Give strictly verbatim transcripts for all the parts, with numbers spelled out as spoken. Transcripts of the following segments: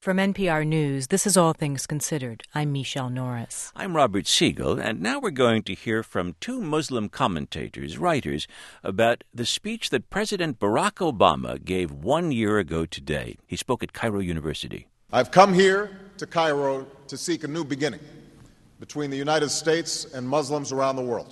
From N P R News, this is All Things Considered. I'm Michelle Norris. I'm Robert Siegel, and now we're going to hear from two Muslim commentators, writers, about the speech that President Barack Obama gave one year ago today. He spoke at Cairo University. I've come here to Cairo to seek a new beginning between the United States and Muslims around the world,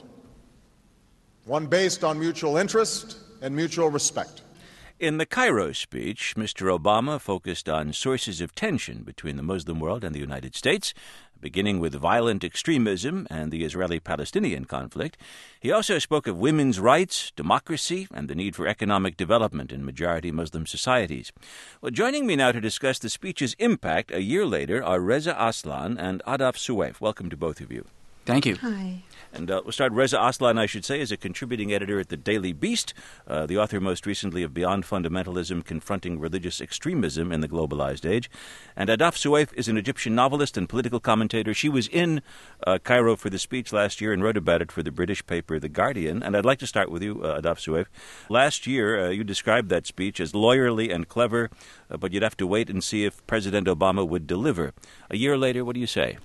one based on mutual interest and mutual respect. In the Cairo speech, Mister Obama focused on sources of tension between the Muslim world and the United States, beginning with violent extremism and the Israeli-Palestinian conflict. He also spoke of women's rights, democracy, and the need for economic development in majority Muslim societies. Well, joining me now to discuss the speech's impact a year later are Reza Aslan and Adaf Suwaif. Welcome to both of you. Thank you. Hi. And uh, we'll start. Reza Aslan, I should say, is a contributing editor at the Daily Beast, uh, the author most recently of Beyond Fundamentalism, Confronting Religious Extremism in the Globalized Age. And Adaf Suwaif is an Egyptian novelist and political commentator. She was in uh, Cairo for the speech last year and wrote about it for the British paper The Guardian. And I'd like to start with you, uh, Adaf Suwaif. Last year, uh, you described that speech as lawyerly and clever, uh, but you'd have to wait and see if President Obama would deliver. A year later, what do you say?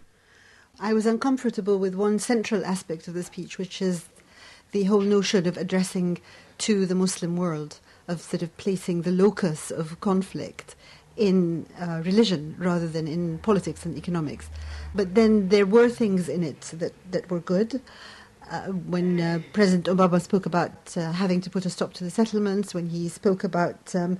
I was uncomfortable with one central aspect of the speech, which is the whole notion of addressing to the Muslim world, of sort of placing the locus of conflict in uh, religion rather than in politics and economics. But then there were things in it that, that were good. Uh, when uh, President Obama spoke about uh, having to put a stop to the settlements, when he spoke about um,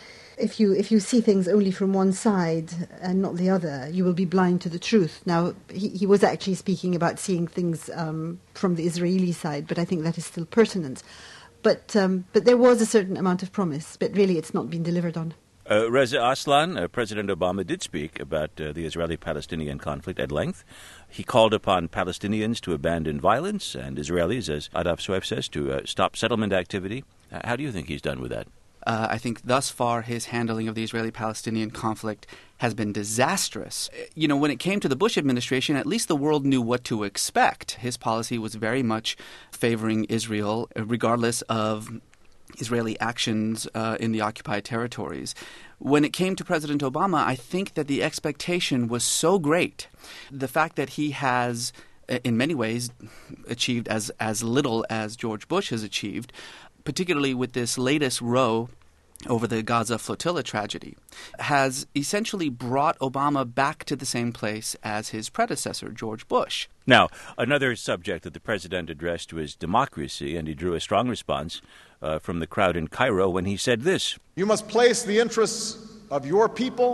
If you if you see things only from one side and not the other, you will be blind to the truth. Now, he, he was actually speaking about seeing things um, from the Israeli side, but I think that is still pertinent. But um, but there was a certain amount of promise, but really it's not been delivered on. Uh, Reza Aslan, uh, President Obama did speak about uh, the Israeli-Palestinian conflict at length. He called upon Palestinians to abandon violence and Israelis, as Adaf Suwaif says, to uh, stop settlement activity. Uh, how do you think he's done with that? Uh, I think thus far his handling of the Israeli-Palestinian conflict has been disastrous. You know, when it came to the Bush administration, at least the world knew what to expect. His policy was very much favoring Israel, regardless of Israeli actions uh, in the occupied territories. When it came to President Obama, I think that the expectation was so great. The fact that he has, in many ways, achieved as, as little as George Bush has achieved, particularly with this latest row over the Gaza flotilla tragedy, has essentially brought Obama back to the same place as his predecessor, George Bush. Now, another subject that the president addressed was democracy, and he drew a strong response uh, from the crowd in Cairo when he said this. You must place the interests of your people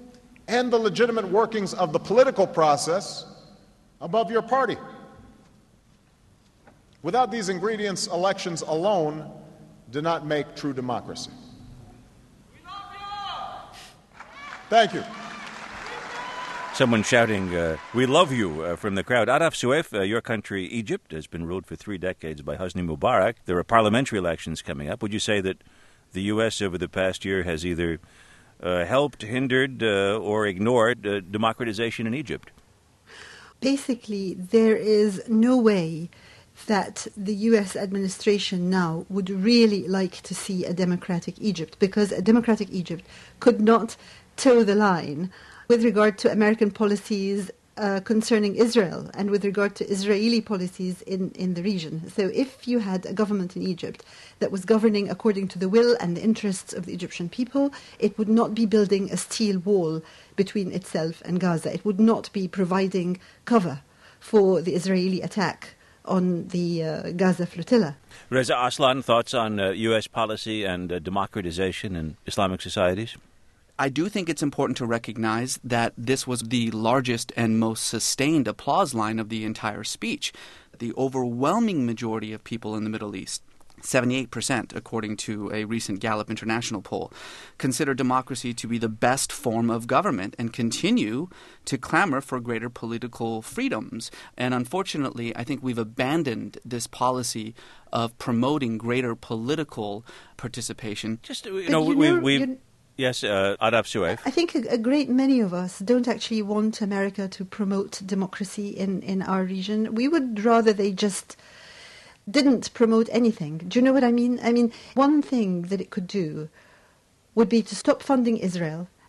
and the legitimate workings of the political process above your party. Without these ingredients, elections alone do not make true democracy. Thank you. Someone shouting, uh, we love you, uh, from the crowd. Adaf Suwaif, uh, your country, Egypt, has been ruled for three decades by Hosni Mubarak. There are parliamentary elections coming up. Would you say that the U S over the past year has either uh, helped, hindered, uh, or ignored uh, democratization in Egypt? Basically, there is no way that the U S administration now would really like to see a democratic Egypt, because a democratic Egypt could not toe the line with regard to American policies uh, concerning Israel and with regard to Israeli policies in, in the region. So if you had a government in Egypt that was governing according to the will and the interests of the Egyptian people, it would not be building a steel wall between itself and Gaza. It would not be providing cover for the Israeli attack on the uh, Gaza flotilla. Reza Aslan, thoughts on uh, U S policy and uh, democratization in Islamic societies? I do think it's important to recognize that this was the largest and most sustained applause line of the entire speech. The overwhelming majority of people in the Middle East, seventy-eight percent, according to a recent Gallup International poll, consider democracy to be the best form of government and continue to clamor for greater political freedoms. And unfortunately, I think we've abandoned this policy of promoting greater political participation. Just, you know, you we... know, we, we Yes, uh, Adaf Suwaif. I think a, a great many of us don't actually want America to promote democracy in, in our region. We would rather they just didn't promote anything. Do you know what I mean? I mean, one thing that it could do would be to stop funding Israel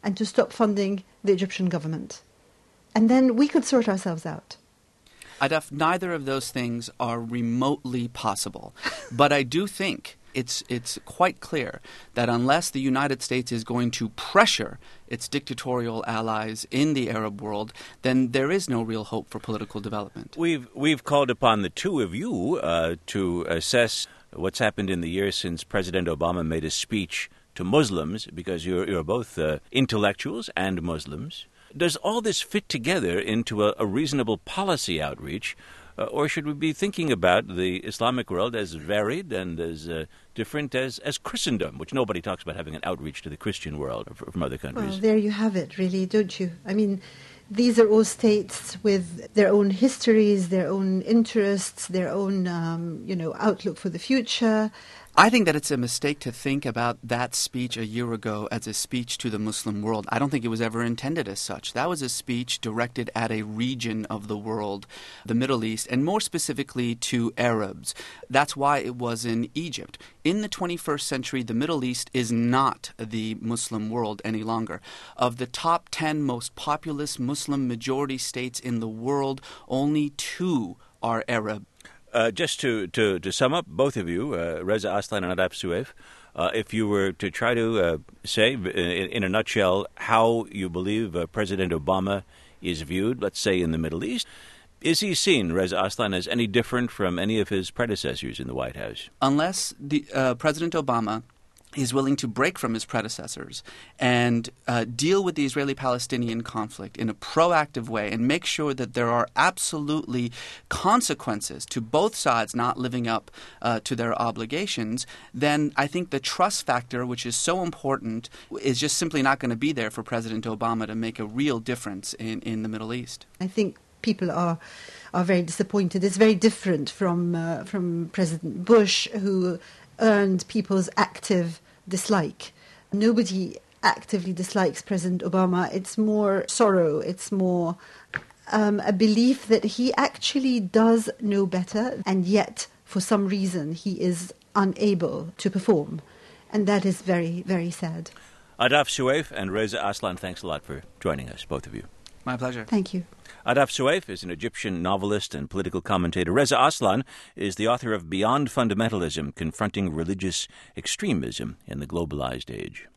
and to stop funding the Egyptian government. And then we could sort ourselves out. Adaf, neither of those things are remotely possible. But I do think it's it's quite clear that unless the United States is going to pressure its dictatorial allies in the Arab world, then there is no real hope for political development. We've we've called upon the two of you uh, to assess what's happened in the years since President Obama made a speech to Muslims, because you're you're both uh, intellectuals and Muslims. Does all this fit together into a, a reasonable policy outreach, uh, or should we be thinking about the Islamic world as varied and as uh, different as, as Christendom, which nobody talks about having an outreach to the Christian world from other countries? Well, there you have it, really, don't you? I mean, these are all states with their own histories, their own interests, their own, um, you know, outlook for the future. I think that it's a mistake to think about that speech a year ago as a speech to the Muslim world. I don't think it was ever intended as such. That was a speech directed at a region of the world, the Middle East, and more specifically to Arabs. That's why it was in Egypt. In the twenty-first century, the Middle East is not the Muslim world any longer. Of the top ten most populous Muslim majority states in the world, only two are Arab. Uh, just to, to, to sum up, both of you, uh, Reza Aslan and Adaf Sueif, uh, if you were to try to uh, say, in, in a nutshell, how you believe uh, President Obama is viewed, let's say, in the Middle East, is he seen, Reza Aslan, as any different from any of his predecessors in the White House? Unless the, uh, President Obama is willing to break from his predecessors and uh, deal with the Israeli-Palestinian conflict in a proactive way and make sure that there are absolutely consequences to both sides not living up uh, to their obligations, then I think the trust factor, which is so important, is just simply not going to be there for President Obama to make a real difference in, in the Middle East. I think people are are very disappointed. It's very different from uh, from President Bush, who earned people's active dislike. Nobody actively dislikes President Obama. It's more sorrow. It's more um, a belief that he actually does know better, and yet, for some reason, he is unable to perform. And that is very, very sad. Adaf Sueif and Reza Aslan, thanks a lot for joining us, both of you. My pleasure. Thank you. Adaf Sueif is an Egyptian novelist and political commentator. Reza Aslan is the author of Beyond Fundamentalism, Confronting Religious Extremism in the Globalized Age.